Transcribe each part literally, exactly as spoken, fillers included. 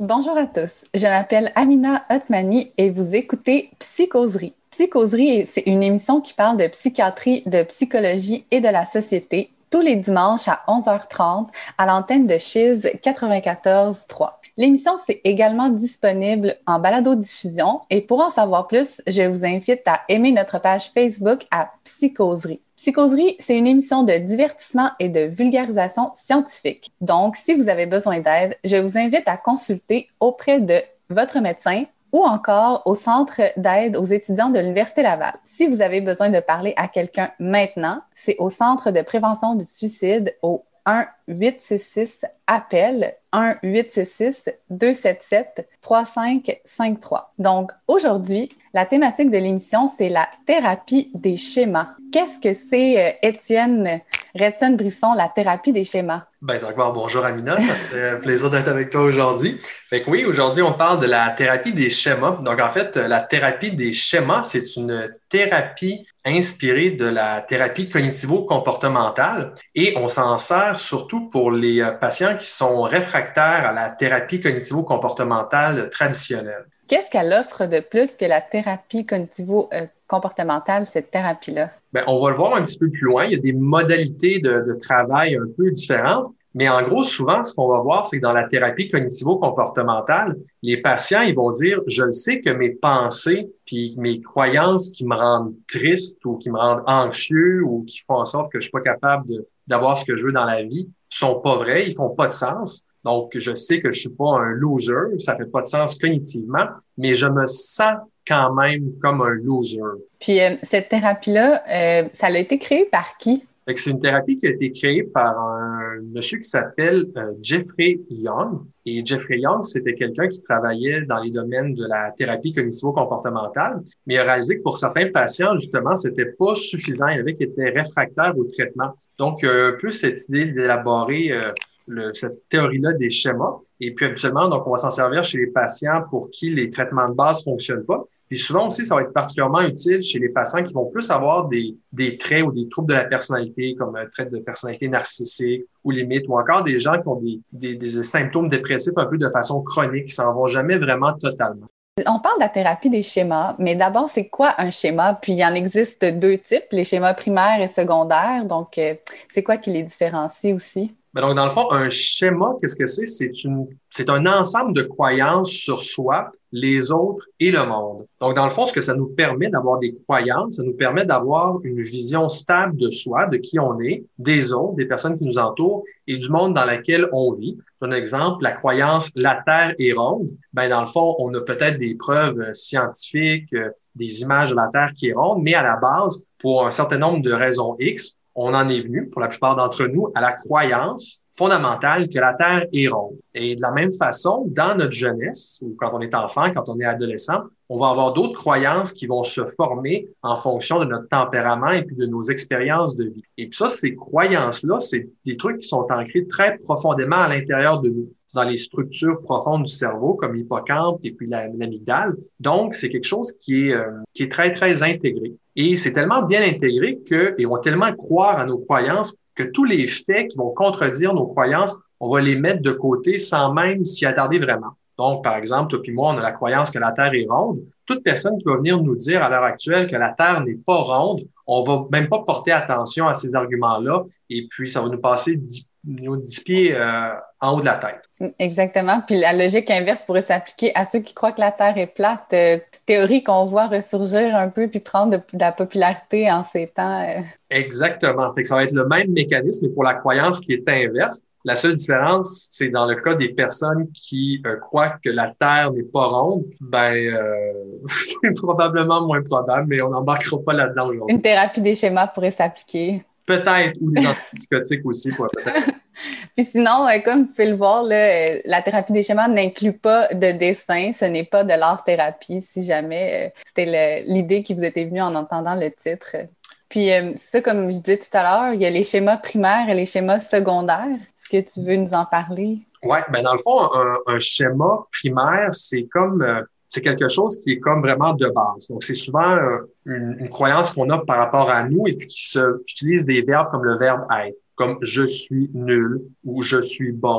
Bonjour à tous, je m'appelle Amina Otmani et vous écoutez Psychoserie. Psychoserie, c'est une émission qui parle de psychiatrie, de psychologie et de la société tous les dimanches à onze heures trente à l'antenne de Chiz quatre-vingt-quatorze trois. L'émission, c'est également disponible en balado-diffusion et pour en savoir plus, je vous invite à aimer notre page Facebook à Psychoserie. Psychoserie, c'est une émission de divertissement et de vulgarisation scientifique. Donc, si vous avez besoin d'aide, je vous invite à consulter auprès de votre médecin ou encore au Centre d'aide aux étudiants de l'Université Laval. Si vous avez besoin de parler à quelqu'un maintenant, c'est au Centre de prévention du suicide au un huit six six appel un huit six six deux sept sept trois cinq cinq trois. Donc aujourd'hui, la thématique de l'émission, c'est la thérapie des schémas. Qu'est-ce que c'est, Étienne Redson-Brisson, la thérapie des schémas? Ben, d'abord, bonjour Amina, ça fait plaisir d'être avec toi aujourd'hui. Fait que oui, aujourd'hui, on parle de la thérapie des schémas. Donc, en fait, la thérapie des schémas, c'est une thérapie inspirée de la thérapie cognitivo-comportementale et on s'en sert surtout pour les patients qui sont réfractaires à la thérapie cognitivo-comportementale traditionnelle. Qu'est-ce qu'elle offre de plus que la thérapie cognitivo-comportementale, cette thérapie-là? Bien, on va le voir un petit peu plus loin. Il y a des modalités de, de travail un peu différentes. Mais en gros, souvent, ce qu'on va voir, c'est que dans la thérapie cognitivo-comportementale, les patients, ils vont dire, je le sais que mes pensées puis mes croyances qui me rendent triste ou qui me rendent anxieux ou qui font en sorte que je suis pas capable de, d'avoir ce que je veux dans la vie sont pas vraies, ils font pas de sens. Donc, je sais que je suis pas un loser, ça fait pas de sens cognitivement, mais je me sens quand même comme un loser. Puis euh, cette thérapie-là, euh, ça a été créé par qui? Fait que c'est une thérapie qui a été créée par un monsieur qui s'appelle euh, Jeffrey Young. Et Jeffrey Young, c'était quelqu'un qui travaillait dans les domaines de la thérapie cognitivo-comportementale, mais il a réalisé que pour certains patients, justement, c'était pas suffisant. Il y avait qui étaient réfractaires au traitement. Donc, il y a un peu cette idée d'élaborer euh, le, cette théorie-là des schémas. Et puis, habituellement, donc, on va s'en servir chez les patients pour qui les traitements de base fonctionnent pas. Puis souvent aussi, ça va être particulièrement utile chez les patients qui vont plus avoir des, des traits ou des troubles de la personnalité, comme un trait de personnalité narcissique ou limite, ou encore des gens qui ont des, des, des symptômes dépressifs un peu de façon chronique, qui s'en vont jamais vraiment totalement. On parle de la thérapie des schémas, mais d'abord, c'est quoi un schéma? Puis, il y en existe deux types, les schémas primaires et secondaires. Donc, euh, c'est quoi qui les différencie aussi? Ben donc, dans le fond, un schéma, qu'est-ce que c'est? C'est une, c'est un ensemble de croyances sur soi, les autres et le monde. Donc, dans le fond, ce que ça nous permet d'avoir des croyances, ça nous permet d'avoir une vision stable de soi, de qui on est, des autres, des personnes qui nous entourent et du monde dans lequel on vit. Un exemple, la croyance « la Terre est ronde », ben dans le fond, on a peut-être des preuves scientifiques, des images de la Terre qui est ronde, mais à la base, pour un certain nombre de raisons X, on en est venu, pour la plupart d'entre nous, à la croyance fondamentale que la Terre est ronde. Et de la même façon, dans notre jeunesse, ou quand on est enfant, quand on est adolescent, on va avoir d'autres croyances qui vont se former en fonction de notre tempérament et puis de nos expériences de vie. Et puis ça, ces croyances-là, c'est des trucs qui sont ancrés très profondément à l'intérieur de nous, dans les structures profondes du cerveau, comme l'hippocampe et puis l'amygdale. Donc, c'est quelque chose qui est, euh, qui est très, très intégré. Et c'est tellement bien intégré que, et on va tellement croire à nos croyances que tous les faits qui vont contredire nos croyances, on va les mettre de côté sans même s'y attarder vraiment. Donc, par exemple, toi puis moi, on a la croyance que la Terre est ronde. Toute personne qui va venir nous dire à l'heure actuelle que la Terre n'est pas ronde, on va même pas porter attention à ces arguments-là et puis ça va nous passer dix, dix pieds euh, en haut de la tête. Exactement. Puis la logique inverse pourrait s'appliquer à ceux qui croient que la Terre est plate. Euh, théorie qu'on voit ressurgir un peu puis prendre de, de la popularité en ces temps. Euh. Exactement. Fait que ça va être le même mécanisme, mais pour la croyance qui est inverse. La seule différence, c'est dans le cas des personnes qui euh, croient que la Terre n'est pas ronde, ben euh, c'est probablement moins probable, mais on n'embarquera pas là-dedans aujourd'hui. Une thérapie des schémas pourrait s'appliquer. Peut-être, ou des antipsychotiques aussi, quoi, peut-être. Puis sinon, euh, comme vous pouvez le voir, là, euh, la thérapie des schémas n'inclut pas de dessin, ce n'est pas de l'art-thérapie, si jamais euh, c'était le, l'idée qui vous était venue en entendant le titre. Puis euh, ça, comme je disais tout à l'heure, il y a les schémas primaires et les schémas secondaires. Est-ce que tu veux nous en parler? Ouais, ben dans le fond, un, un schéma primaire, c'est comme euh, c'est quelque chose qui est comme vraiment de base. Donc, c'est souvent euh, une, une croyance qu'on a par rapport à nous et puis qui se, qui utilise des verbes comme le verbe être, comme je suis nul ou je suis bon,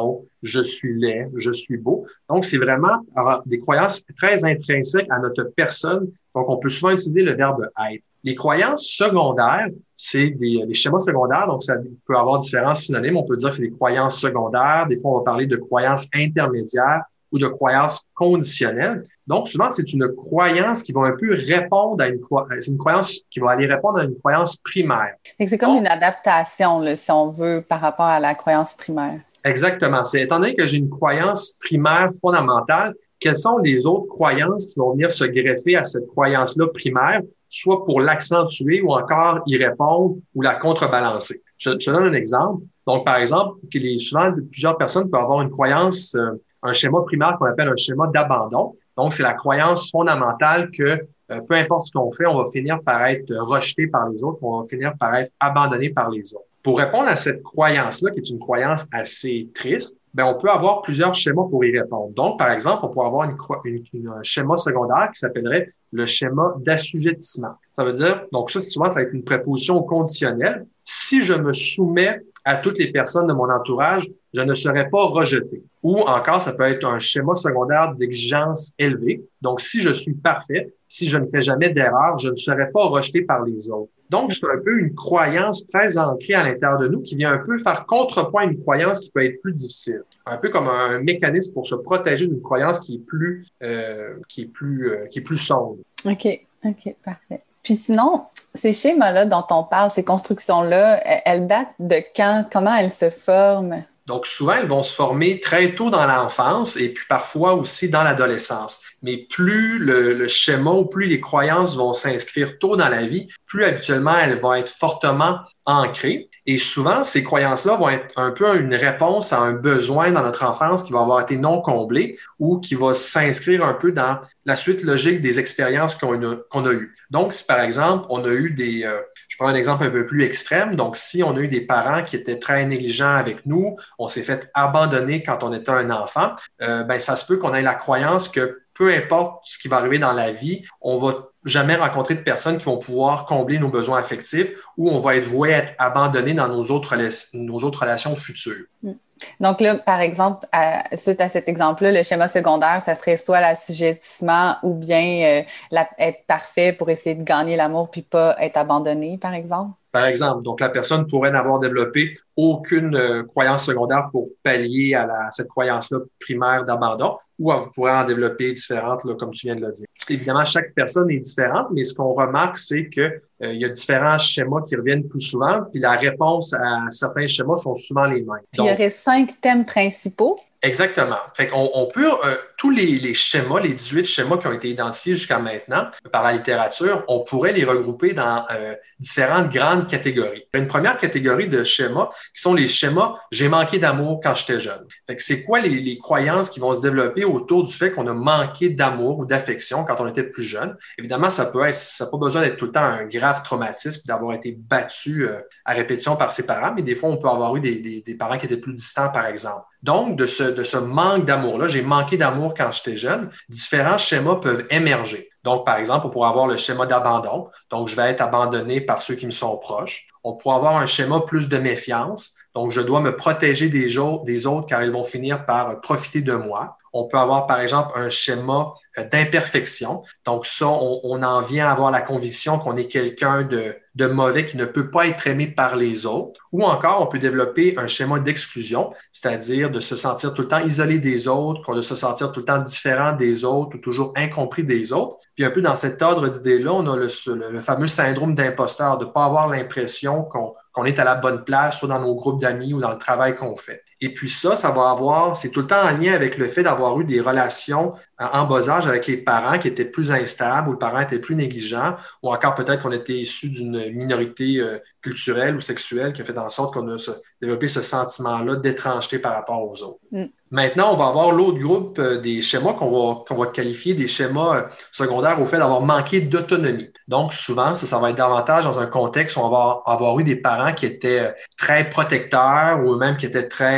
je suis laid, je suis beau. Donc, c'est vraiment des croyances très intrinsèques à notre personne. Donc, on peut souvent utiliser le verbe être. Les croyances secondaires, c'est des, des schémas secondaires. Donc, ça peut avoir différents synonymes. On peut dire que c'est des croyances secondaires. Des fois, on va parler de croyances intermédiaires ou de croyances conditionnelles. Donc, souvent, c'est une croyance qui va un peu répondre à une, c'est une croyance qui va aller répondre à une croyance primaire. Fait que c'est comme Donc, une adaptation, là, si on veut, par rapport à la croyance primaire. Exactement. C'est étant donné que j'ai une croyance primaire fondamentale, quelles sont les autres croyances qui vont venir se greffer à cette croyance-là primaire, soit pour l'accentuer ou encore y répondre ou la contrebalancer. Je, je donne un exemple. Donc, par exemple, qu'il est souvent plusieurs personnes peuvent avoir une croyance, euh, un schéma primaire qu'on appelle un schéma d'abandon. Donc, c'est la croyance fondamentale que euh, peu importe ce qu'on fait, on va finir par être rejeté par les autres, on va finir par être abandonné par les autres. Pour répondre à cette croyance-là, qui est une croyance assez triste, ben on peut avoir plusieurs schémas pour y répondre. Donc, par exemple, on pourrait avoir une, une, une, un schéma secondaire qui s'appellerait le schéma d'assujettissement. Ça veut dire, donc ça, souvent, ça va être une préposition conditionnelle. Si je me soumets à toutes les personnes de mon entourage, je ne serai pas rejeté. Ou encore, ça peut être un schéma secondaire d'exigence élevée. Donc, si je suis parfait, si je ne fais jamais d'erreur, je ne serai pas rejeté par les autres. Donc, c'est un peu une croyance très ancrée à l'intérieur de nous qui vient un peu faire contrepoint à une croyance qui peut être plus difficile. Un peu comme un mécanisme pour se protéger d'une croyance qui est plus, euh, qui est plus, euh, qui est plus sombre. OK, OK, parfait. Puis sinon, ces schémas-là dont on parle, ces constructions-là, elles datent de quand? Comment elles se forment? Donc, souvent, elles vont se former très tôt dans l'enfance et puis parfois aussi dans l'adolescence. Mais plus le, le schéma ou plus les croyances vont s'inscrire tôt dans la vie, plus habituellement elles vont être fortement ancrées. Et souvent, ces croyances-là vont être un peu une réponse à un besoin dans notre enfance qui va avoir été non comblé ou qui va s'inscrire un peu dans la suite logique des expériences qu'on a, qu'on a eues. Donc, si par exemple, on a eu des... Euh, je prends un exemple un peu plus extrême. Donc, si on a eu des parents qui étaient très négligents avec nous, on s'est fait abandonner quand on était un enfant, euh, ben ça se peut qu'on ait la croyance que peu importe ce qui va arriver dans la vie, on va jamais rencontrer de personnes qui vont pouvoir combler nos besoins affectifs ou on va être voué à être abandonné dans nos autres, nos autres relations futures. Donc là, par exemple, à, suite à cet exemple-là, le schéma secondaire, ça serait soit l'assujettissement ou bien euh, la, être parfait pour essayer de gagner l'amour puis pas être abandonné, par exemple? Par exemple, donc la personne pourrait n'avoir développé aucune euh, croyance secondaire pour pallier à, la, à cette croyance-là primaire d'abandon, ou elle pourrait en développer différentes, là, comme tu viens de le dire. Évidemment, chaque personne est différente, mais ce qu'on remarque, c'est que euh, il y a différents schémas qui reviennent plus souvent, puis la réponse à certains schémas sont souvent les mêmes. Puis donc, il y aurait cinq thèmes principaux. Exactement. Fait qu'on on peut, euh, tous les, les schémas, les dix-huit schémas qui ont été identifiés jusqu'à maintenant par la littérature, on pourrait les regrouper dans euh, différentes grandes catégories. Une première catégorie de schémas qui sont les schémas « j'ai manqué d'amour quand j'étais jeune ». Fait que c'est quoi les, les croyances qui vont se développer autour du fait qu'on a manqué d'amour ou d'affection quand on était plus jeune? Évidemment, ça peut être, ça n'a pas besoin d'être tout le temps un grave traumatisme d'avoir été battu euh, à répétition par ses parents, mais des fois, on peut avoir eu des, des, des parents qui étaient plus distants, par exemple. Donc, de ce, de ce manque d'amour-là, j'ai manqué d'amour quand j'étais jeune, différents schémas peuvent émerger. Donc, par exemple, on pourrait avoir le schéma d'abandon. Donc, je vais être abandonné par ceux qui me sont proches. On pourrait avoir un schéma plus de méfiance. Donc, je dois me protéger des, des autres car ils vont finir par profiter de moi. On peut avoir, par exemple, un schéma d'imperfection. Donc, ça, on, on en vient à avoir la conviction qu'on est quelqu'un de, de mauvais qui ne peut pas être aimé par les autres. Ou encore, on peut développer un schéma d'exclusion, c'est-à-dire de se sentir tout le temps isolé des autres, de se sentir tout le temps différent des autres ou toujours incompris des autres. Puis un peu dans cet ordre d'idées-là, on a le, le, le fameux syndrome d'imposteur, de ne pas avoir l'impression qu'on qu'on est à la bonne place, soit dans nos groupes d'amis ou dans le travail qu'on fait. Et puis ça, ça va avoir, c'est tout le temps en lien avec le fait d'avoir eu des relations en bas âge avec les parents qui étaient plus instables, où le parent était plus négligent, ou encore peut-être qu'on était issu d'une minorité euh, culturelle ou sexuelle qui a fait en sorte qu'on a ce, développé ce sentiment-là d'étrangeté par rapport aux autres. Mm. Maintenant, on va avoir l'autre groupe euh, des schémas qu'on va, qu'on va qualifier des schémas euh, secondaires au fait d'avoir manqué d'autonomie. Donc, souvent, ça, ça va être davantage dans un contexte où on va avoir eu des parents qui étaient euh, très protecteurs ou même qui étaient très euh,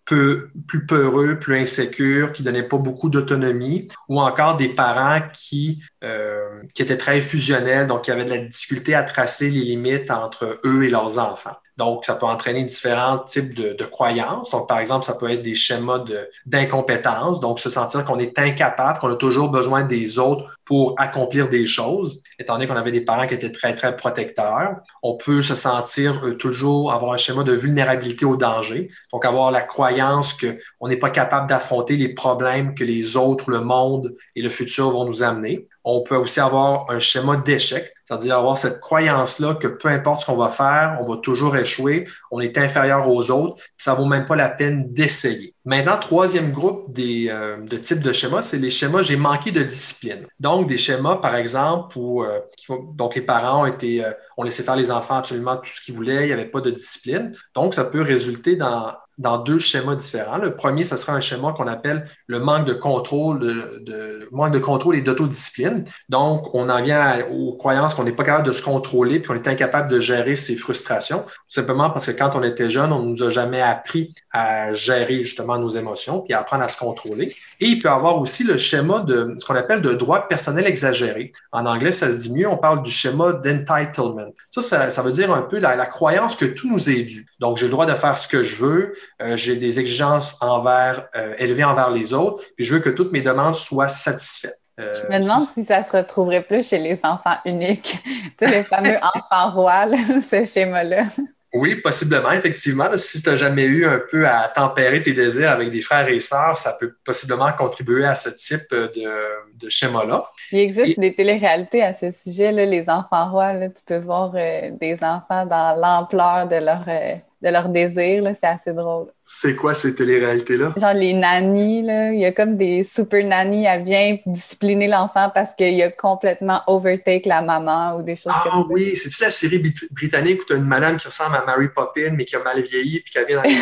peu, plus peureux, plus insécures, qui donnaient pas beaucoup d'autonomie, ou encore des parents qui, euh, qui étaient très fusionnels, donc qui avaient de la difficulté à tracer les limites entre eux et leurs enfants. Donc, ça peut entraîner différents types de, de croyances. Donc, par exemple, ça peut être des schémas de, d'incompétence, donc se sentir qu'on est incapable, qu'on a toujours besoin des autres pour accomplir des choses, étant donné qu'on avait des parents qui étaient très, très protecteurs. On peut se sentir euh, toujours avoir un schéma de vulnérabilité au danger, donc avoir la croyance qu'on n'est pas capable d'affronter les problèmes que les autres, le monde et le futur vont nous amener. On peut aussi avoir un schéma d'échec, c'est-à-dire avoir cette croyance-là que peu importe ce qu'on va faire, on va toujours échouer, on est inférieur aux autres, puis ça vaut même pas la peine d'essayer. Maintenant, troisième groupe des, euh, de types de schémas, c'est les schémas j'ai manqué de discipline. Donc, des schémas, par exemple, où euh, donc les parents ont été euh, ont laissé faire les enfants absolument tout ce qu'ils voulaient, il n'y avait pas de discipline. Donc, ça peut résulter dans dans deux schémas différents. Le premier, ce sera un schéma qu'on appelle le manque de contrôle, de, de manque de contrôle et d'autodiscipline. Donc, on en vient à, aux croyances qu'on n'est pas capable de se contrôler puis qu'on est incapable de gérer ses frustrations, tout simplement parce que quand on était jeune, on ne nous a jamais appris à gérer justement nos émotions puis à apprendre à se contrôler. Et il peut y avoir aussi le schéma de ce qu'on appelle de droit personnel exagéré. En anglais, ça se dit mieux, on parle du schéma d'entitlement. Ça, ça, ça veut dire un peu la, la croyance que tout nous est dû. Donc, j'ai le droit de faire ce que je veux, Euh, j'ai des exigences envers, euh, élevées envers les autres, puis je veux que toutes mes demandes soient satisfaites. Euh, Je me demande si ça se retrouverait plus chez les enfants uniques. Tu sais, les fameux enfants rois, là, ce schéma-là. Oui, possiblement, effectivement. Là, si tu n'as jamais eu un peu à tempérer tes désirs avec des frères et sœurs, ça peut possiblement contribuer à ce type de, de schéma-là. Il existe Et... des téléréalités à ce sujet, là, les enfants rois. Là, tu peux voir euh, des enfants dans l'ampleur de leur, euh, de leur désir. Là, c'est assez drôle. C'est quoi ces téléréalités-là? Genre les nannies, là, il y a comme des super nannies, elle vient discipliner l'enfant parce qu'il a complètement overtake la maman ou des choses ah, comme ça. Ah oui, c'est-tu la série britannique où tu as une madame qui ressemble à Mary Poppins mais qui a mal vieilli puis qui vient dans les...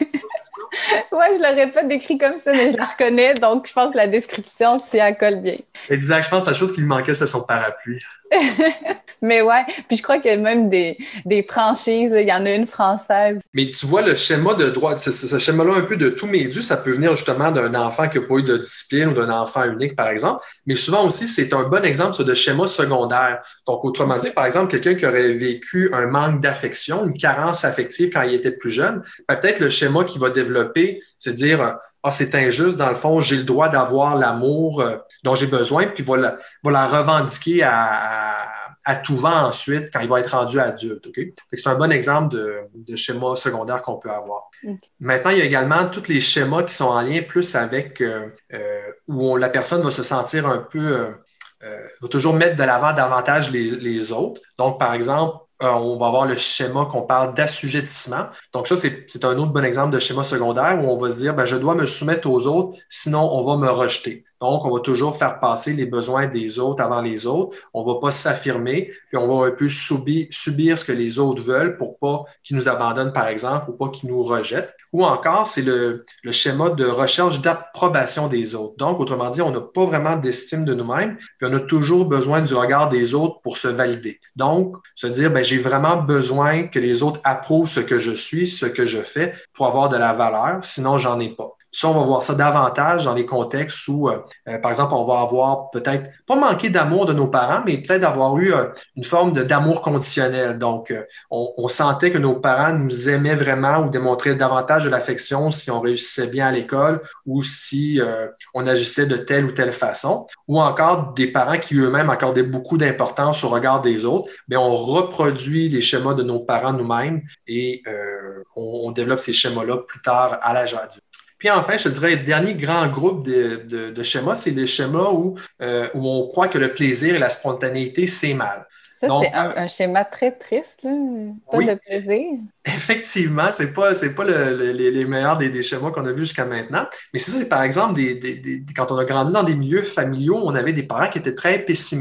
Ouais, je l'aurais pas décrit comme ça, mais je la reconnais, donc je pense que la description, si elle colle bien. Exact, je pense que la chose qui lui manquait, c'est son parapluie. Mais ouais, puis je crois qu'il y a même des, des franchises, il y en a une française. Mais tu vois, le schéma de droit, ce, ce schéma-là un peu de tout m'est dû, ça peut venir justement d'un enfant qui n'a pas eu de discipline ou d'un enfant unique, par exemple. Mais souvent aussi, c'est un bon exemple ça, de schéma secondaire. Donc, autrement dit, par exemple, quelqu'un qui aurait vécu un manque d'affection, une carence affective quand il était plus jeune, peut-être le schéma qu'il va développer, c'est de dire ah, c'est injuste, dans le fond, j'ai le droit d'avoir l'amour euh, dont j'ai besoin, puis va la, va la revendiquer à, à, à tout vent ensuite quand il va être rendu adulte. Okay? C'est un bon exemple de, de schéma secondaire qu'on peut avoir. Okay. Maintenant, il y a également tous les schémas qui sont en lien plus avec euh, euh, où on, la personne va se sentir un peu, euh, euh, va toujours mettre de l'avant davantage les, les autres. Donc, par exemple, Euh, on va avoir le schéma qu'on parle d'assujettissement. Donc ça, c'est, c'est un autre bon exemple de schéma secondaire où on va se dire, ben, je dois me soumettre aux autres, sinon on va me rejeter. Donc, on va toujours faire passer les besoins des autres avant les autres. On ne va pas s'affirmer, puis on va un peu subir, subir ce que les autres veulent pour pas qu'ils nous abandonnent, par exemple, ou pas qu'ils nous rejettent. Ou encore, c'est le, le schéma de recherche d'approbation des autres. Donc, autrement dit, on n'a pas vraiment d'estime de nous-mêmes, puis on a toujours besoin du regard des autres pour se valider. Donc, se dire, ben, j'ai vraiment besoin que les autres approuvent ce que je suis, ce que je fais pour avoir de la valeur, sinon j'en ai pas. Ça, on va voir ça davantage dans les contextes où, euh, euh, par exemple, on va avoir peut-être pas manqué d'amour de nos parents, mais peut-être avoir eu euh, une forme de, d'amour conditionnel. Donc, euh, on, on sentait que nos parents nous aimaient vraiment ou démontraient davantage de l'affection si on réussissait bien à l'école ou si euh, on agissait de telle ou telle façon. Ou encore des parents qui eux-mêmes accordaient beaucoup d'importance au regard des autres. Mais on reproduit les schémas de nos parents nous-mêmes et euh, on, on développe ces schémas-là plus tard à l'âge adulte. Puis enfin, je te dirais, le dernier grand groupe de, de, de schémas, c'est les schémas où, euh, où on croit que le plaisir et la spontanéité, c'est mal. Ça, donc, c'est un, un schéma très triste, là. Pas oui, de plaisir. Effectivement, c'est pas, c'est pas le, le, les, les meilleurs des, des schémas qu'on a vus jusqu'à maintenant. Mais ça, c'est par exemple, des, des, des, quand on a grandi dans des milieux familiaux, on avait des parents qui étaient très pessimistes.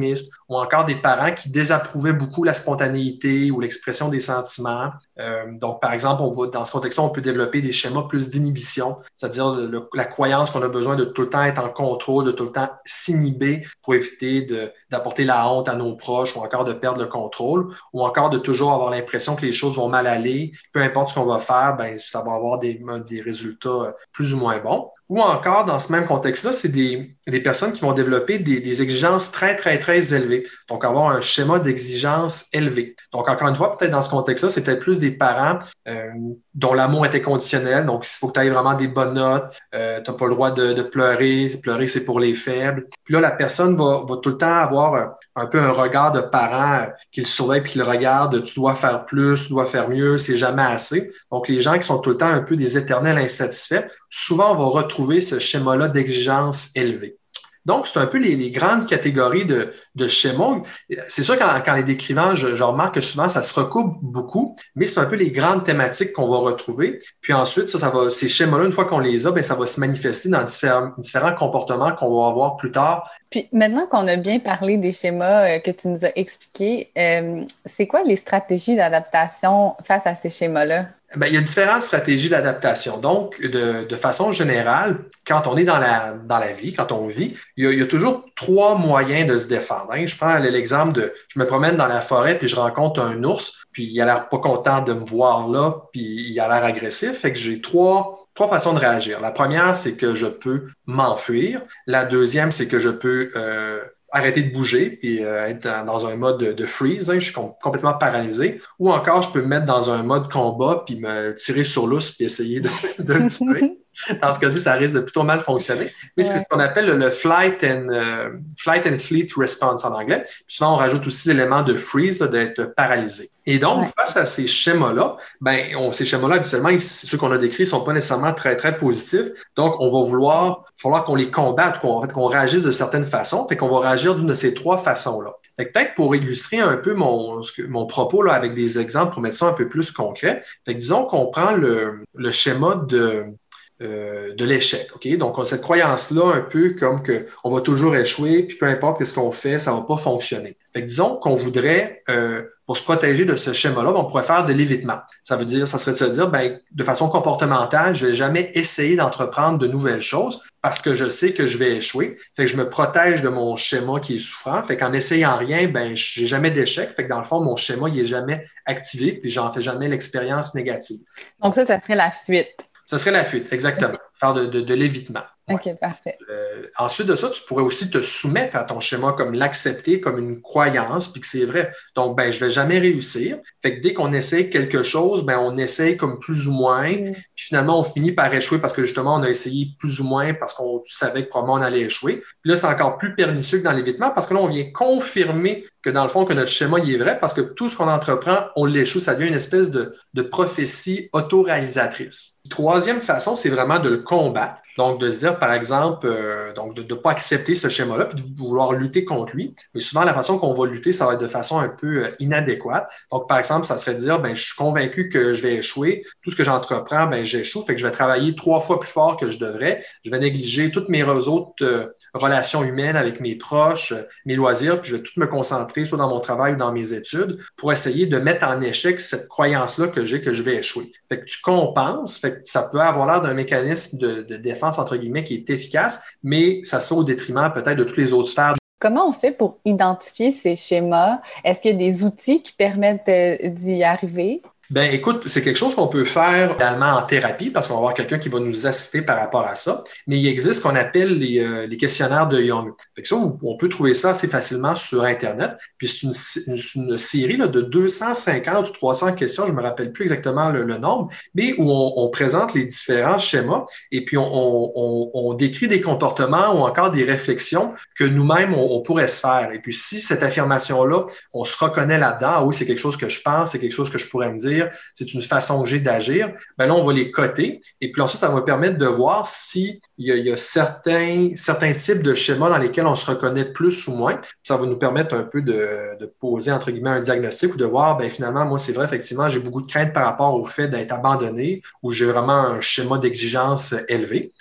ou encore des parents qui désapprouvaient beaucoup la spontanéité ou l'expression des sentiments. Euh, donc, par exemple, on va, dans ce contexte-là, on peut développer des schémas plus d'inhibition, c'est-à-dire le, le, la croyance qu'on a besoin de tout le temps être en contrôle, de tout le temps s'inhiber pour éviter de, d'apporter la honte à nos proches ou encore de perdre le contrôle, ou encore de toujours avoir l'impression que les choses vont mal aller. Peu importe ce qu'on va faire, ben, ça va avoir des, des résultats plus ou moins bons. Ou encore, dans ce même contexte-là, c'est des, des personnes qui vont développer des, des exigences très, très, très élevées. Donc, avoir un schéma d'exigence élevé. Donc, encore une fois, peut-être dans ce contexte-là, c'est peut-être plus des parents euh, dont l'amour était conditionnel. Donc, il faut que tu aies vraiment des bonnes notes. Euh, tu n'as pas le droit de, de pleurer. Pleurer, c'est pour les faibles. Puis là, la personne va, va tout le temps avoir un, un peu un regard de parent euh, qui le surveille puis qui le regarde. Tu dois faire plus, tu dois faire mieux, c'est jamais assez. Donc, les gens qui sont tout le temps un peu des éternels insatisfaits, souvent, on va retrouver ce schéma-là d'exigence élevée. Donc, c'est un peu les, les grandes catégories de, de schémas. C'est sûr qu'en quand les décrivant, je, je remarque que souvent, ça se recoupe beaucoup, mais c'est un peu les grandes thématiques qu'on va retrouver. Puis ensuite, ça, ça va, ces schémas-là, une fois qu'on les a, bien, ça va se manifester dans différents, différents comportements qu'on va avoir plus tard. Puis maintenant qu'on a bien parlé des schémas euh, que tu nous as expliqués, euh, c'est quoi les stratégies d'adaptation face à ces schémas-là? Bien, il y a différentes stratégies d'adaptation. Donc, de, de façon générale, quand on est dans la, dans la vie, quand on vit, il y, a, il y a toujours trois moyens de se défendre. Hein. Je prends l'exemple de, je me promène dans la forêt, puis je rencontre un ours, puis il a l'air pas content de me voir là, puis il a l'air agressif. Fait que j'ai trois, trois façons de réagir. La première, c'est que je peux m'enfuir. La deuxième, c'est que je peux euh, arrêter de bouger puis euh, être dans, dans un mode de, de freeze, hein, je suis com- complètement paralysé. Ou encore, je peux me mettre dans un mode combat puis me tirer sur l'os puis essayer de, de le tuer. Dans ce cas-ci, ça risque de plutôt mal fonctionner. Mais ouais. C'est ce qu'on appelle le, le flight, and, uh, flight and fleet response en anglais. Puis souvent, on rajoute aussi l'élément de freeze, là, d'être paralysé. Et donc, ouais. face à ces schémas-là, ben, on, ces schémas-là, habituellement, ceux qu'on a décrits ne sont pas nécessairement très, très positifs. Donc, on va vouloir, il va falloir qu'on les combatte, qu'on, en fait, qu'on réagisse de certaines façons. Fait qu'on va réagir d'une de ces trois façons-là. Fait que peut-être pour illustrer un peu mon, mon propos là, avec des exemples, pour mettre ça un peu plus concret, fait que disons qu'on prend le, le schéma de... Euh, de l'échec. Okay? Donc, on a cette croyance-là un peu comme qu'on va toujours échouer, puis peu importe ce qu'on fait, ça ne va pas fonctionner. Fait que disons qu'on voudrait, euh, pour se protéger de ce schéma-là, on pourrait faire de l'évitement. Ça veut dire, ça serait de se dire, ben, de façon comportementale, je ne vais jamais essayer d'entreprendre de nouvelles choses parce que je sais que je vais échouer. Fait que je me protège de mon schéma qui est souffrant. Fait qu'en essayant rien, ben, j'ai jamais d'échec. Fait que dans le fond, mon schéma, il n'est jamais activé, puis j'en fais jamais l'expérience négative. Donc ça, ça serait la fuite. Ce serait la fuite, exactement. Okay. Faire de, de, de l'évitement. Ouais. OK, parfait. Euh, ensuite de ça, tu pourrais aussi te soumettre à ton schéma, comme l'accepter comme une croyance, puis que c'est vrai. Donc, ben, je ne vais jamais réussir. Fait que dès qu'on essaie quelque chose, ben, on essaye comme plus ou moins. Mm. Puis finalement, on finit par échouer parce que justement, on a essayé plus ou moins parce qu'on savait que probablement on allait échouer. Puis là, c'est encore plus pernicieux que dans l'évitement parce que là, on vient confirmer que dans le fond, que notre schéma, il est vrai parce que tout ce qu'on entreprend, on l'échoue. Ça devient une espèce de, de prophétie autoréalisatrice. Troisième façon, c'est vraiment de le combattre. Donc, de se dire, par exemple, euh, donc de ne pas accepter ce schéma-là puis de vouloir lutter contre lui. Mais souvent, la façon qu'on va lutter, ça va être de façon un peu euh, inadéquate. Donc, par exemple, ça serait de dire, ben, je suis convaincu que je vais échouer. Tout ce que j'entreprends, ben, j'échoue. Fait que je vais travailler trois fois plus fort que je devrais. Je vais négliger toutes mes autres euh, relations humaines avec mes proches, euh, mes loisirs, puis je vais tout me concentrer, soit dans mon travail ou dans mes études, pour essayer de mettre en échec cette croyance-là que j'ai que je vais échouer. Fait que tu compenses. Fait que ça peut avoir l'air d'un mécanisme de, de défense, entre guillemets, qui est efficace, mais ça se fait au détriment peut-être de toutes les autres sphères. Comment on fait pour identifier ces schémas? Est-ce qu'il y a des outils qui permettent d'y arriver? Ben, écoute, c'est quelque chose qu'on peut faire également en thérapie parce qu'on va avoir quelqu'un qui va nous assister par rapport à ça. Mais il existe ce qu'on appelle les, euh, les questionnaires de Young. Fait que ça, on peut trouver ça assez facilement sur Internet. Puis c'est une, une, une série là, de deux cent cinquante ou trois cents questions, je ne me rappelle plus exactement le, le nombre, mais où on, on présente les différents schémas et puis on, on, on décrit des comportements ou encore des réflexions que nous-mêmes, on, on pourrait se faire. Et puis si cette affirmation-là, on se reconnaît là-dedans, ah oui, c'est quelque chose que je pense, c'est quelque chose que je pourrais me dire, c'est une façon que j'ai d'agir, ben là, on va les coter. Et puis ensuite, ça va permettre de voir s'il y a, il y a certains, certains types de schémas dans lesquels on se reconnaît plus ou moins. Puis ça va nous permettre un peu de, de poser, entre guillemets, un diagnostic ou de voir, ben finalement, moi, c'est vrai, effectivement, j'ai beaucoup de crainte par rapport au fait d'être abandonné ou j'ai vraiment un schéma d'exigence élevé.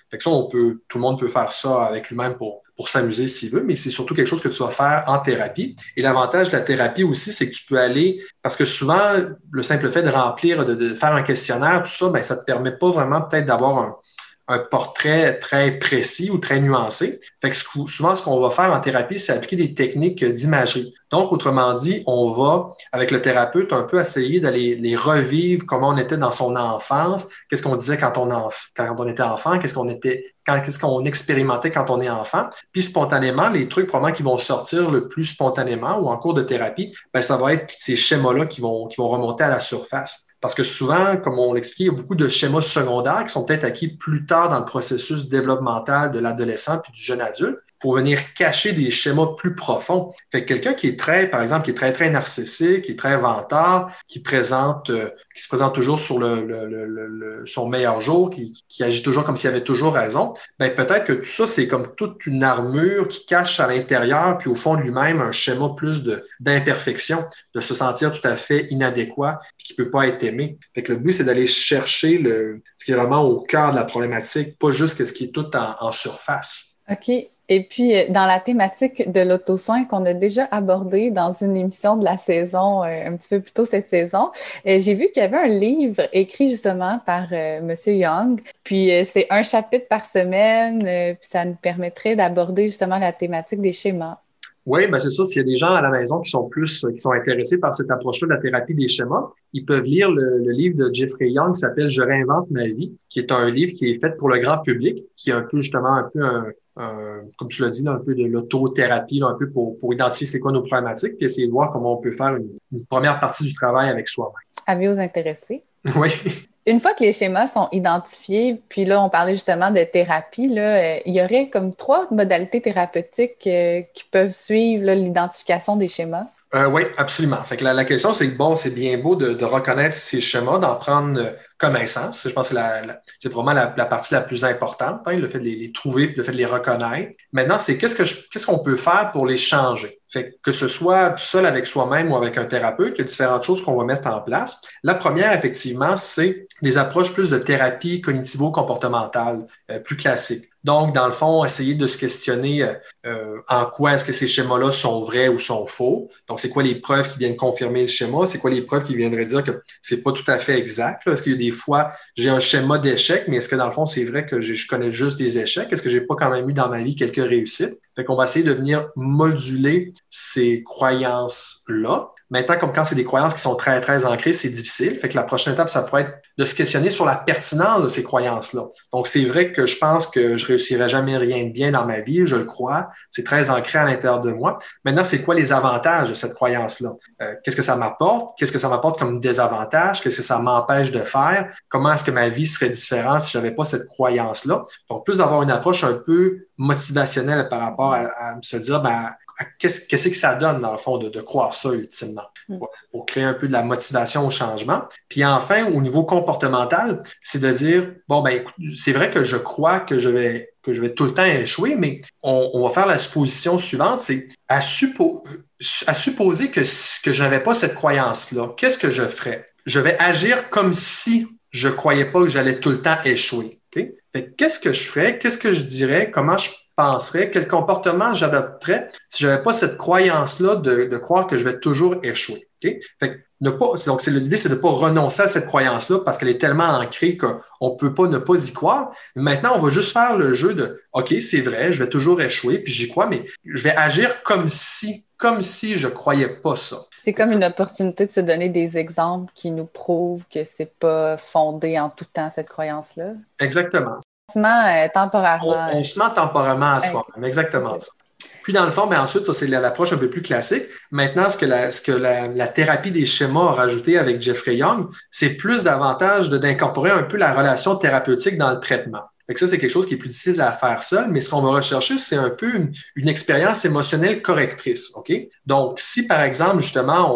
Fait que ça, on peut, tout le monde peut faire ça avec lui-même pour, pour s'amuser s'il veut, mais c'est surtout quelque chose que tu vas faire en thérapie. Et l'avantage de la thérapie aussi, c'est que tu peux aller, parce que souvent, le simple fait de remplir, de, de faire un questionnaire, tout ça, ben, ça ne te permet pas vraiment peut-être d'avoir un un portrait très précis ou très nuancé. Fait que souvent, ce qu'on va faire en thérapie, c'est appliquer des techniques d'imagerie. Donc, autrement dit, on va, avec le thérapeute, un peu essayer d'aller les revivre, comment on était dans son enfance, qu'est-ce qu'on disait quand on, enf- quand on était enfant, qu'est-ce qu'on était, quand, qu'est-ce qu'on expérimentait quand on est enfant. Puis spontanément, les trucs probablement qui vont sortir le plus spontanément ou en cours de thérapie, ben, ça va être ces schémas-là qui vont, qui vont remonter à la surface. Parce que souvent, comme on l'explique, il y a beaucoup de schémas secondaires qui sont peut-être acquis plus tard dans le processus développemental de l'adolescent puis du jeune adulte pour venir cacher des schémas plus profonds. Fait que quelqu'un qui est très, par exemple, qui est très, très narcissique, qui est très vantard, qui présente, euh, qui se présente toujours sur le, le, le, le, son meilleur jour, qui, qui agit toujours comme s'il avait toujours raison, ben peut-être que tout ça, c'est comme toute une armure qui cache à l'intérieur, puis au fond de lui-même, un schéma plus de, d'imperfection, de se sentir tout à fait inadéquat, puis qui peut pas être aimé. Fait que le but, c'est d'aller chercher le, ce qui est vraiment au cœur de la problématique, pas juste ce qui est tout en, en surface. OK. Et puis, dans la thématique de l'auto-soin qu'on a déjà abordée dans une émission de la saison, euh, un petit peu plus tôt cette saison, euh, j'ai vu qu'il y avait un livre écrit justement par euh, Monsieur Young. Puis, euh, c'est un chapitre par semaine, euh, puis ça nous permettrait d'aborder justement la thématique des schémas. Oui, ben c'est ça. S'il y a des gens à la maison qui sont plus, qui sont intéressés par cette approche-là de la thérapie des schémas, ils peuvent lire le, le livre de Jeffrey Young qui s'appelle Je réinvente ma vie, qui est un livre qui est fait pour le grand public, qui est un peu justement un peu un, un comme tu l'as dit, là, un peu de l'autothérapie, là, un peu pour, pour identifier c'est quoi nos problématiques, puis essayer de voir comment on peut faire une, une première partie du travail avec soi-même. Avis aux intéressés. Oui. Une fois que les schémas sont identifiés, puis là, on parlait justement de thérapie, là, euh, il y aurait comme trois modalités thérapeutiques euh, qui peuvent suivre là, l'identification des schémas. Euh, oui, absolument. Fait que la, la question, c'est que bon, c'est bien beau de, de reconnaître ces schémas, d'en prendre euh, connaissance. Je pense que la, la, c'est vraiment la, la partie la plus importante, hein, le fait de les, les trouver, puis le fait de les reconnaître. Maintenant, c'est qu'est-ce que je, qu'est-ce qu'on peut faire pour les changer? Fait que, que ce soit seul avec soi-même ou avec un thérapeute, il y a différentes choses qu'on va mettre en place. La première, effectivement, c'est des approches plus de thérapie cognitivo-comportementale, euh, plus classiques. Donc, dans le fond, essayer de se questionner euh, en quoi est-ce que ces schémas-là sont vrais ou sont faux. Donc, c'est quoi les preuves qui viennent confirmer le schéma? C'est quoi les preuves qui viendraient dire que c'est pas tout à fait exact? Là? Est-ce qu'il y a des fois, j'ai un schéma d'échec, mais est-ce que dans le fond, c'est vrai que je connais juste des échecs? Est-ce que j'ai pas quand même eu dans ma vie quelques réussites? Fait qu'on va essayer de venir moduler ces croyances-là. Maintenant, comme quand c'est des croyances qui sont très, très ancrées, c'est difficile. Fait que la prochaine étape, ça pourrait être de se questionner sur la pertinence de ces croyances-là. Donc, c'est vrai que je pense que je réussirai jamais rien de bien dans ma vie, je le crois. C'est très ancré à l'intérieur de moi. Maintenant, c'est quoi les avantages de cette croyance-là? Euh, qu'est-ce que ça m'apporte? Qu'est-ce que ça m'apporte comme désavantage? Qu'est-ce que ça m'empêche de faire? Comment est-ce que ma vie serait différente si j'avais pas cette croyance-là? Donc, plus d'avoir une approche un peu motivationnelle par rapport à, à se dire, ben, Qu'est-ce, qu'est-ce que ça donne, dans le fond, de, de croire ça ultimement, pour, pour créer un peu de la motivation au changement. Puis enfin, au niveau comportemental, c'est de dire, bon, ben, écoute, c'est vrai que je crois que je vais, que je vais tout le temps échouer, mais on, on va faire la supposition suivante, c'est à, suppo, à supposer que, que je n'avais pas cette croyance-là, qu'est-ce que je ferais? Je vais agir comme si je ne croyais pas que j'allais tout le temps échouer. Okay? Fait que qu'est-ce que je ferais? Qu'est-ce que je dirais? Comment je penserais, quel comportement j'adopterais si je n'avais pas cette croyance-là de, de croire que je vais toujours échouer. Okay? Fait que ne pas, donc, c'est, l'idée, c'est de ne pas renoncer à cette croyance-là parce qu'elle est tellement ancrée qu'on ne peut pas ne pas y croire. Maintenant, on va juste faire le jeu de « OK, c'est vrai, je vais toujours échouer, puis j'y crois, mais je vais agir comme si, comme si je ne croyais pas ça. » C'est comme une opportunité de se donner des exemples qui nous prouvent que ce n'est pas fondé en tout temps, cette croyance-là. Exactement. Euh, temporairement. On, on se ment temporairement à soi-même, exactement ça. Puis dans le fond, ben ensuite, ça, c'est l'approche un peu plus classique. Maintenant, ce que la, ce que la, la thérapie des schémas a rajouté avec Jeffrey Young, c'est plus davantage de, d'incorporer un peu la relation thérapeutique dans le traitement. Fait que ça, c'est quelque chose qui est plus difficile à faire seul, mais ce qu'on va rechercher, c'est un peu une, une expérience émotionnelle correctrice. OK? Donc, si par exemple, justement, on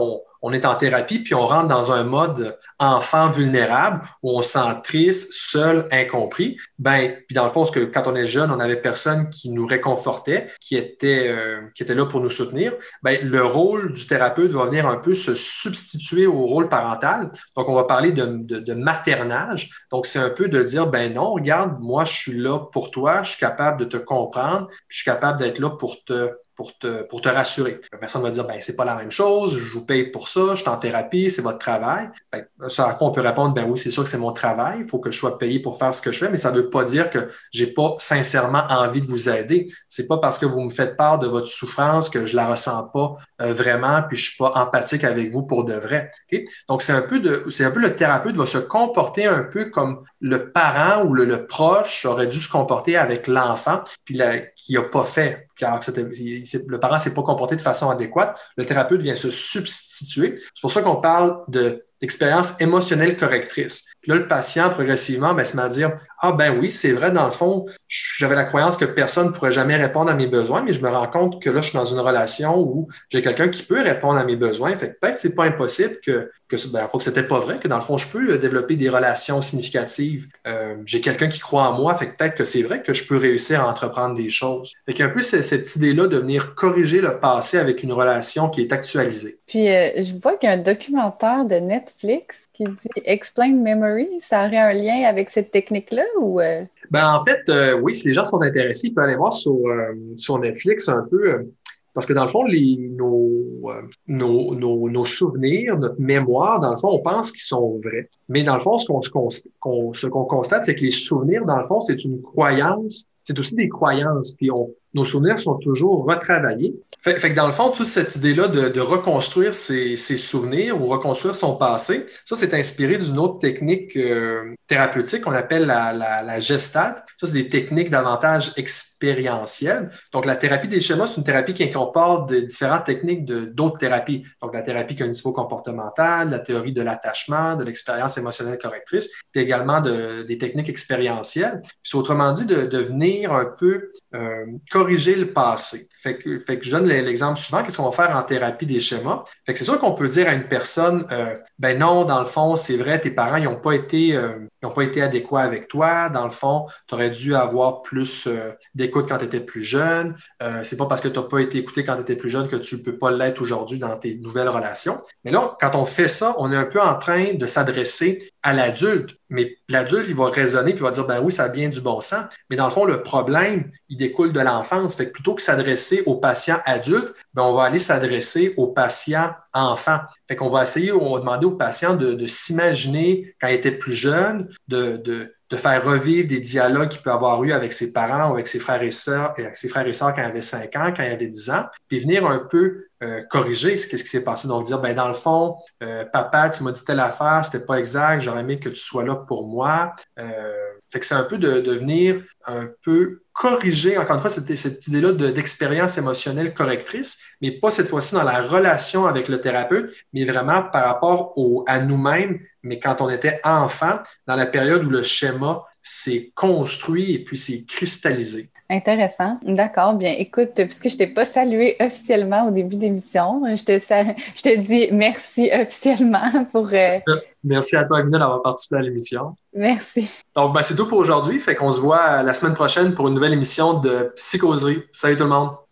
on est en thérapie, puis on rentre dans un mode enfant vulnérable où on se sent triste, seul, incompris. Ben, puis dans le fond, parce que quand on est jeune, on n'avait personne qui nous réconfortait, qui était, euh, qui était là pour nous soutenir. Ben, le rôle du thérapeute va venir un peu se substituer au rôle parental. Donc, on va parler de, de, de maternage. Donc, c'est un peu de dire, ben non, regarde, moi, je suis là pour toi, je suis capable de te comprendre, puis je suis capable d'être là pour te pour te, pour te rassurer. La personne va dire, ben c'est pas la même chose, je vous paye pour ça, je suis en thérapie, c'est votre travail. Ben, ça à quoi on peut répondre, ben oui, c'est sûr que c'est mon travail, il faut que je sois payé pour faire ce que je fais, mais ça veut pas dire que j'ai pas sincèrement envie de vous aider. C'est pas parce que vous me faites part de votre souffrance que je la ressens pas euh, vraiment, puis je suis pas empathique avec vous pour de vrai. Okay? Donc, c'est un peu de, c'est un peu le thérapeute va se comporter un peu comme le parent ou le, le proche aurait dû se comporter avec l'enfant, puis la, qui a pas fait, car c'était, le parent ne s'est pas comporté de façon adéquate, le thérapeute vient se substituer. C'est pour ça qu'on parle de, d'expérience émotionnelle correctrice. Puis là, le patient, progressivement, ben, se met à dire « Ah ben oui, c'est vrai, dans le fond, j'avais la croyance que personne ne pourrait jamais répondre à mes besoins, mais je me rends compte que là, je suis dans une relation où j'ai quelqu'un qui peut répondre à mes besoins. Fait que peut-être que c'est pas impossible que, que ben, faut que c'était pas vrai, que dans le fond, je peux développer des relations significatives. Euh, j'ai quelqu'un qui croit en moi, fait que peut-être que c'est vrai que je peux réussir à entreprendre des choses. » Fait qu'un peu cette idée-là de venir corriger le passé avec une relation qui est actualisée. Puis, euh, je vois qu'il y a un documentaire de Netflix qui dit « Explain Memory ». Ça aurait un lien avec cette technique-là ou… Euh... Ben, en fait, euh, oui, si les gens sont intéressés, ils peuvent aller voir sur, euh, sur Netflix un peu, euh, parce que dans le fond, les, nos, euh, nos, nos, nos souvenirs, notre mémoire, dans le fond, on pense qu'ils sont vrais. Mais dans le fond, ce qu'on, qu'on, ce qu'on constate, c'est que les souvenirs, dans le fond, c'est une croyance, c'est aussi des croyances. Puis on, nos souvenirs sont toujours retravaillés. Fait, fait que dans le fond, toute cette idée-là de, de reconstruire ses, ses souvenirs ou reconstruire son passé, ça, c'est inspiré d'une autre technique euh, thérapeutique qu'on appelle la, la, la Gestalt. Ça, c'est des techniques davantage expérientielles. Donc, la thérapie des schémas, c'est une thérapie qui incorpore de différentes techniques de, d'autres thérapies. Donc, la thérapie cognitivo-comportementale, la théorie de l'attachement, de l'expérience émotionnelle correctrice, puis également de, des techniques expérientielles. Puis, c'est autrement dit de, de venir un peu euh, corriger le passé. Fait que, fait que je donne l'exemple suivant. Qu'est-ce qu'on va faire en thérapie des schémas? Fait que c'est sûr qu'on peut dire à une personne, euh, ben non, dans le fond, c'est vrai, tes parents, ils n'ont pas été, euh, ils ont pas été adéquats avec toi. Dans le fond, tu aurais dû avoir plus euh, d'écoute quand tu étais plus jeune. Euh, c'est pas parce que tu n'as pas été écouté quand tu étais plus jeune que tu ne peux pas l'être aujourd'hui dans tes nouvelles relations. Mais là, quand on fait ça, on est un peu en train de s'adresser à l'adulte. Mais l'adulte, il va raisonner puis il va dire, ben oui, ça a bien du bon sens. Mais dans le fond, le problème, il découle de l'enfance. Fait que plutôt que s'adresser aux patients adultes, ben on va aller s'adresser aux patients enfants. Fait qu'on va essayer, on va demander aux patients de, de s'imaginer quand ils étaient plus jeunes, de, de, de faire revivre des dialogues qu'il peut avoir eu avec ses parents ou avec ses frères et sœurs, avec ses frères et sœurs quand il avait cinq ans, quand il avait dix ans, puis venir un peu euh, corriger ce, qu'est-ce qui s'est passé. Donc dire, ben dans le fond, euh, papa, tu m'as dit telle affaire, c'était pas exact, j'aurais aimé que tu sois là pour moi. Euh, fait que c'est un peu de, de venir un peu corriger, encore une fois, cette, cette idée-là de, d'expérience émotionnelle correctrice, mais pas cette fois-ci dans la relation avec le thérapeute, mais vraiment par rapport au, à nous-mêmes, mais quand on était enfant, dans la période où le schéma s'est construit et puis s'est cristallisé. Intéressant. D'accord. Bien, écoute, puisque je ne t'ai pas salué officiellement au début d'émission, je te, je te dis merci officiellement pour… Euh... Merci à toi, Amina, d'avoir participé à l'émission. Merci. Donc, ben, c'est tout pour aujourd'hui. Fait qu'on se voit la semaine prochaine pour une nouvelle émission de Psychoserie. Salut tout le monde!